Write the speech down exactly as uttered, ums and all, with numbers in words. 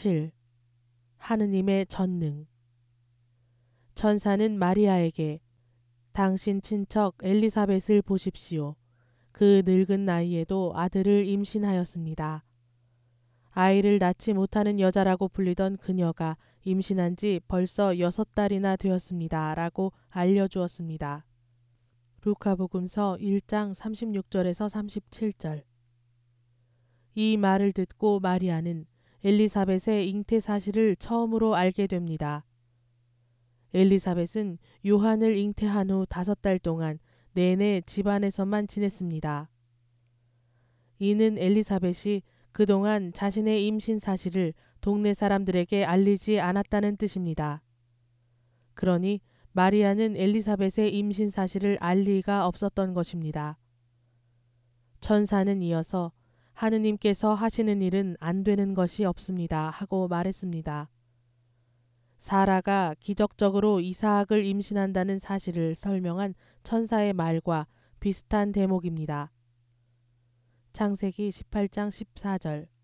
칠. 하느님의 전능. 천사는 마리아에게 당신 친척 엘리사벳을 보십시오. 그 늙은 나이에도 아들을 임신하였습니다. 아이를 낳지 못하는 여자라고 불리던 그녀가 임신한 지 벌써 여섯 달이나 되었습니다. 라고 알려주었습니다. 루카복음서 일 장 삼십육 절에서 삼십칠 절. 이 말을 듣고 마리아는 엘리사벳의 잉태 사실을 처음으로 알게 됩니다. 엘리사벳은 요한을 잉태한 후 다섯 달 동안 내내 집안에서만 지냈습니다. 이는 엘리사벳이 그동안 자신의 임신 사실을 동네 사람들에게 알리지 않았다는 뜻입니다. 그러니 마리아는 엘리사벳의 임신 사실을 알 리가 없었던 것입니다. 천사는 이어서 하느님께서 하시는 일은 안 되는 것이 없습니다. 하고 말했습니다. 사라가 기적적으로 이사학을 임신한다는 사실을 설명한 천사의 말과 비슷한 대목입니다. 창세기 십팔 장 십사 절.